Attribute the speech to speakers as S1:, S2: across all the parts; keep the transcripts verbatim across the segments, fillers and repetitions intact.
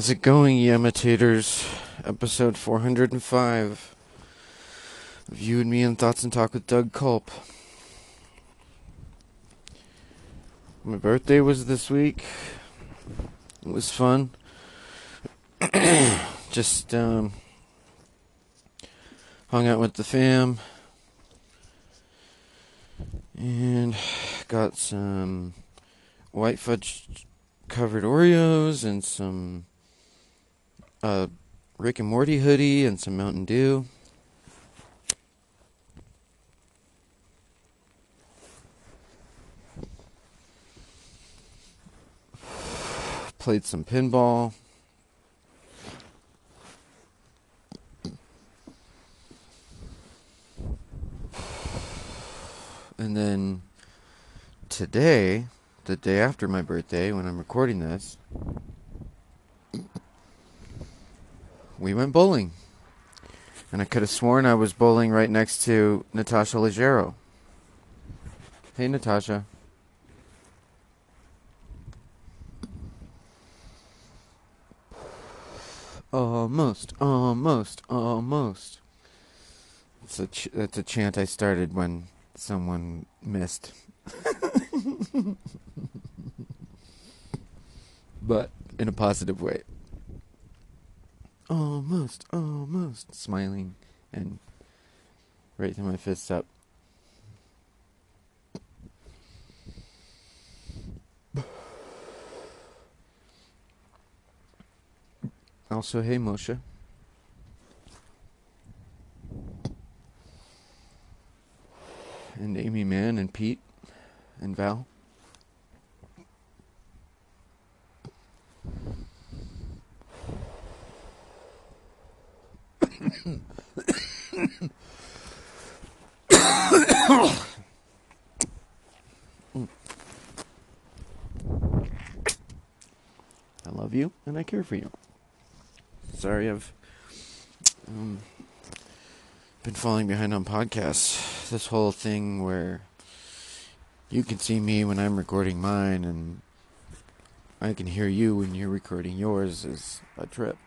S1: How's it going, imitators? Episode four hundred five of You and Me and Thoughts and Talk with Doug Culp. My birthday was this week. It was fun. Just um, hung out with the fam and got some white fudge covered Oreos and some uh, Rick and Morty hoodie and some Mountain Dew. Played some pinball. And then today, the day after my birthday, when I'm recording this, we went bowling. And I could have sworn I was bowling right next to Natasha Leggero. Hey, Natasha. Almost, almost, almost. It's a ch- that's a chant I started when someone missed. But in a positive way. Almost, almost. Smiling and raising my fists up. Also, hey, Moshe. And Amy Mann and Pete and Val. I love you and I care for you. Sorry I've um, been falling behind on podcasts. This whole thing where you can see me when I'm recording mine and I can hear you when you're recording yours is a trip.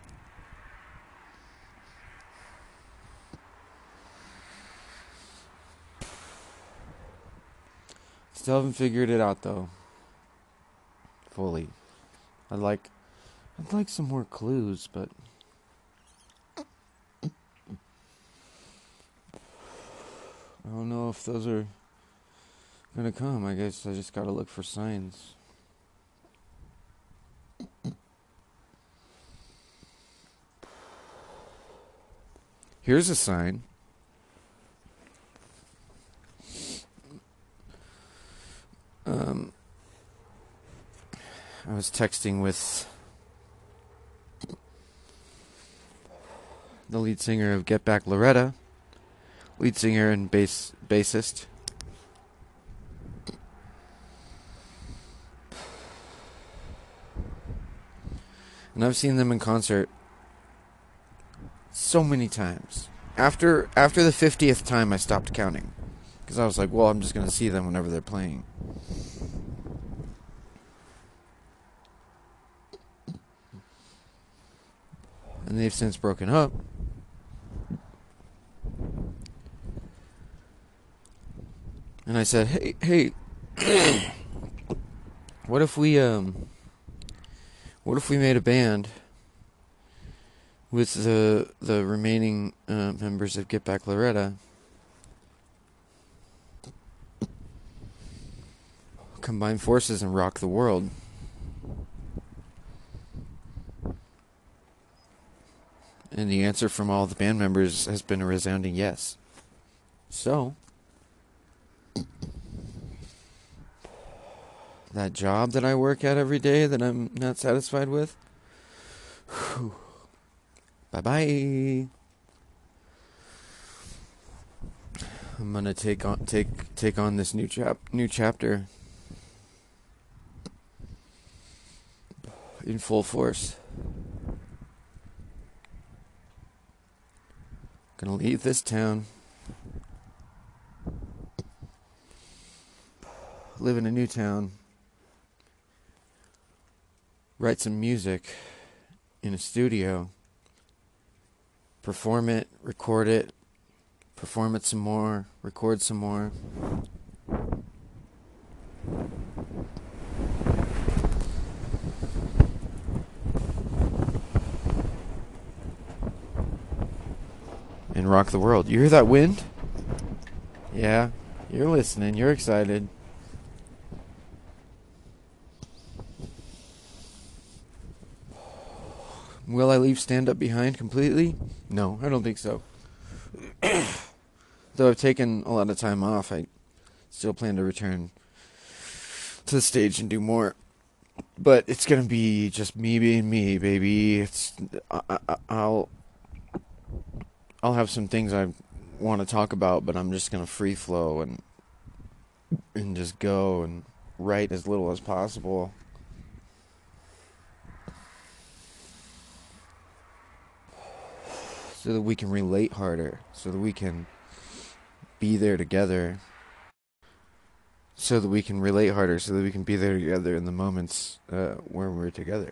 S1: Still haven't figured it out though. Fully. I'd like I'd like some more clues, but I don't know if those are gonna come. I guess I just gotta look for signs. Here's a sign. Um, I was texting with the lead singer of Get Back Loretta, lead singer and bass bassist. And I've seen them in concert so many times. After after the fiftieth time, I stopped counting. Because I was like, well, I'm just going to see them whenever they're playing. And they've since broken up. And I said, hey, hey, what if we, um, what if we made a band with the the remaining uh, members of Get Back Loretta? Combine forces and rock the world. And the answer from all the band members has been a resounding yes. So, that job that I work at every day that I'm not satisfied with, whew, bye-bye. I'm gonna take on take take on this new chap new chapter in full force. Gonna leave this town, live in a new town, write some music, in a studio, perform it, record it, perform it some more, record some more. And rock the world. You hear that wind? Yeah, you're listening, you're excited. Will I leave stand-up behind completely? No, I don't think so. Though I've taken a lot of time off, I still plan to return to the stage and do more. But it's gonna be just me being me, baby. It's I, I, I'll I'll have some things I want to talk about, but I'm just gonna free flow and and just go and write as little as possible. So that we can relate harder, so that we can be there together, so that we can relate harder, so that we can be there together in the moments uh, where we're together.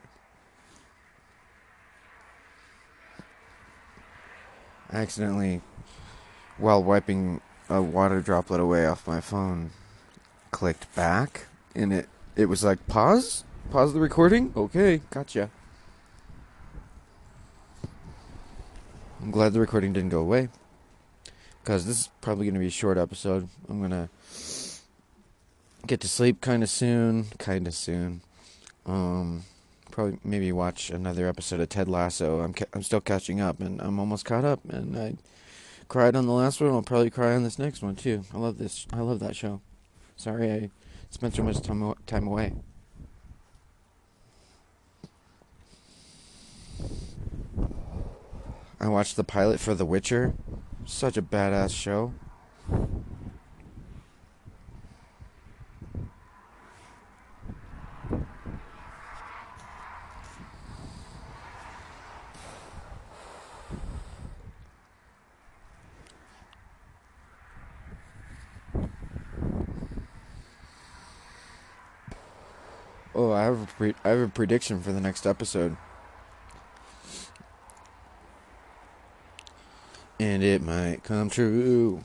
S1: I accidentally, while wiping a water droplet away off my phone, clicked back, and it, it was like, pause? Pause the recording? Okay, gotcha. I'm glad the recording didn't go away, because this is probably going to be a short episode. I'm going to get to sleep kind of soon, kind of soon. Um, probably maybe watch another episode of Ted Lasso. I'm ca- I'm still catching up, and I'm almost caught up, and I cried on the last one. I'll probably cry on this next one, too. I love this. I love that show. Sorry I spent so much time time away. I watched the pilot for The Witcher. Such a badass show. Oh, I have a pre- I have a prediction for the next episode. And it might come true.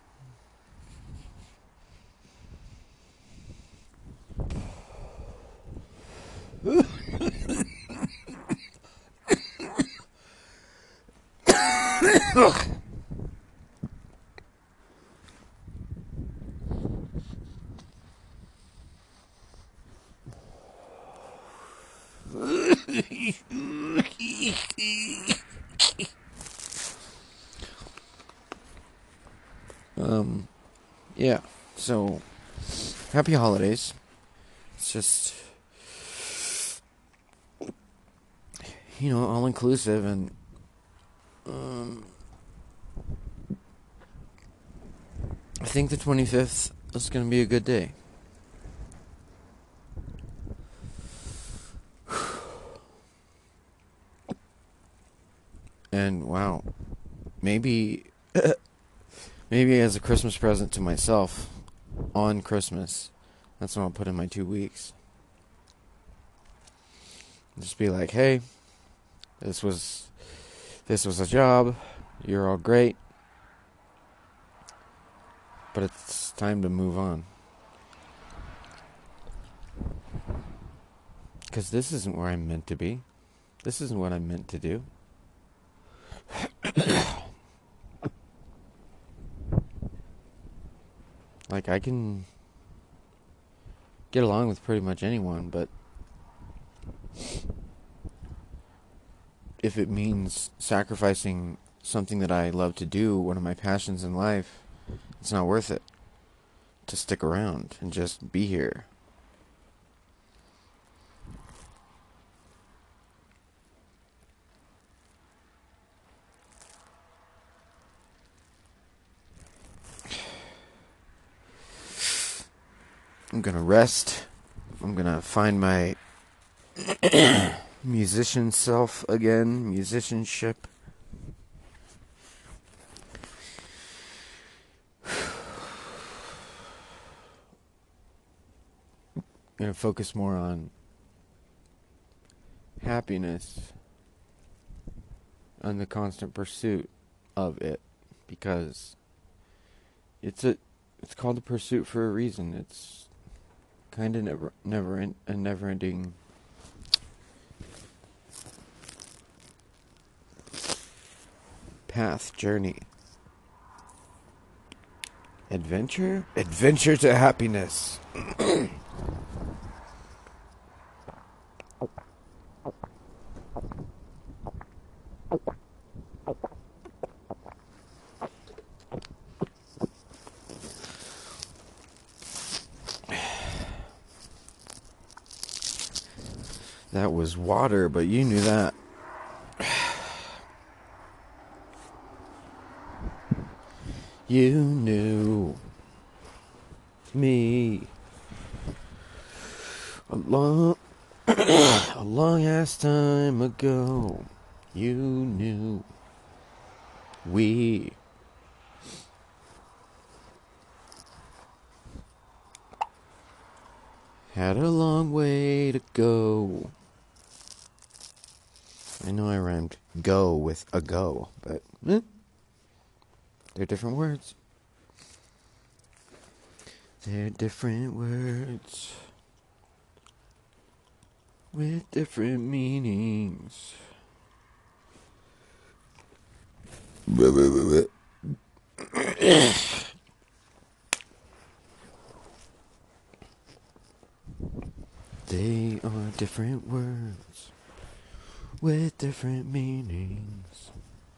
S1: um, yeah. So, happy holidays. It's just, you know, all inclusive, and um, I think the twenty-fifth is going to be a good day. And wow, maybe maybe as a Christmas present to myself on Christmas, that's what I'll put in my two weeks. Just be like, hey, this was this was a job. You're all great, but it's time to move on. Because this isn't where I'm meant to be. This isn't what I'm meant to do. Like, I can get along with pretty much anyone, but if it means sacrificing something that I love to do, one of my passions in life, it's not worth it to stick around and just be here. I'm gonna rest. I'm gonna find my musician self again, musicianship. I'm gonna focus more on happiness on the constant pursuit of it, because it's a it's called a pursuit for a reason. It's kind of never never in, a never ending path, journey, adventure, adventure to happiness. That was water, but you knew that. You knew me a long, a long ass time ago. You knew we had a long way to go. I know I rhymed go with a go, but eh, they're different words. They're different words with different meanings. They are different words with different meanings.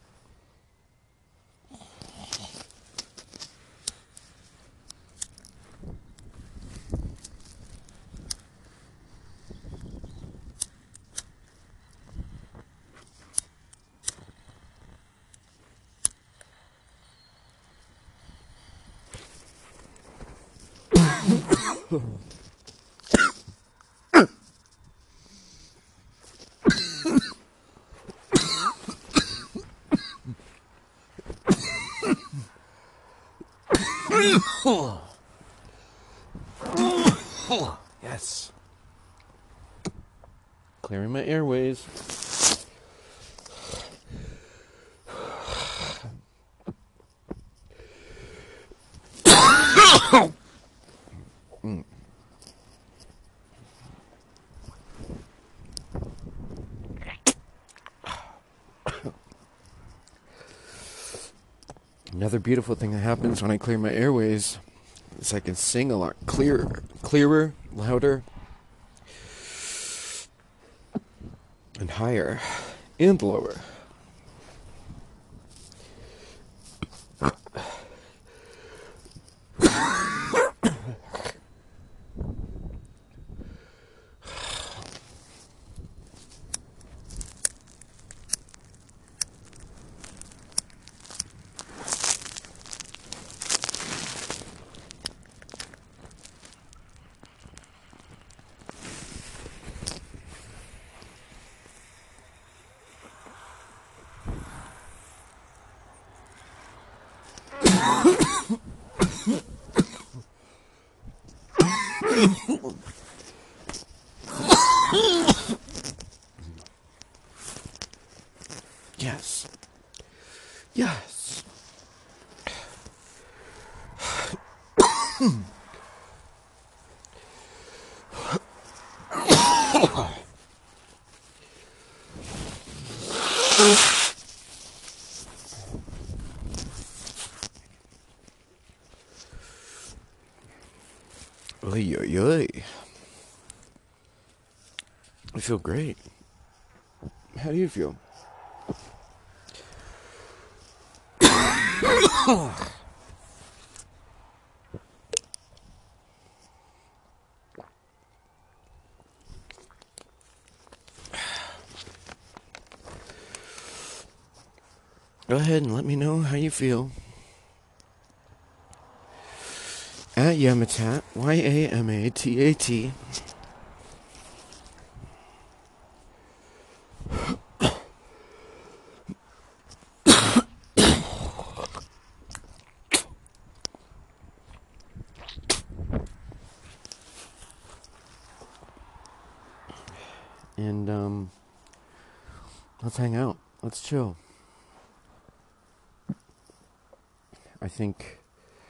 S1: Yes. Clearing my airways. mm. Another beautiful thing that happens when I clear my airways is I can sing a lot clearer, clearer, louder, and higher, and lower. Yes. Yes. Oy, oy, oy. I feel great. How do you feel? Go ahead and let me know how you feel. At Yamatat, Y A M A T A T. And, um, let's hang out. Let's chill. I think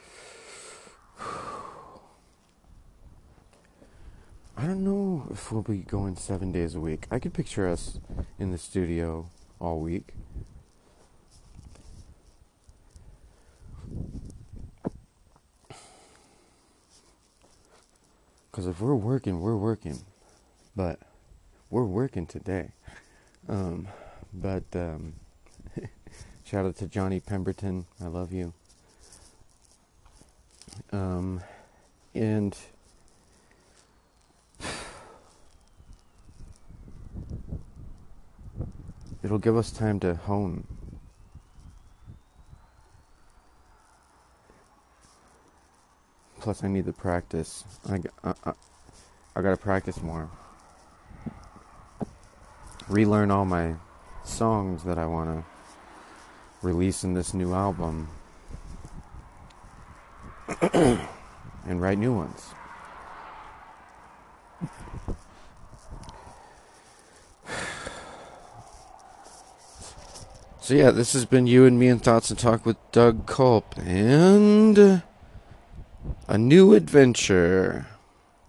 S1: I don't know if we'll be going seven days a week. I could picture us in the studio all week. Because if we're working, we're working. But we're working today. Um, but um, shout out to Johnny Pemberton. I love you. Um, and it'll give us time to hone. Plus, I need the practice. I, I, I, I gotta practice more. Relearn all my songs that I want to release in this new album. And write new ones. So yeah, this has been You and Me in Thoughts and Talk with Doug Culp. And a new adventure.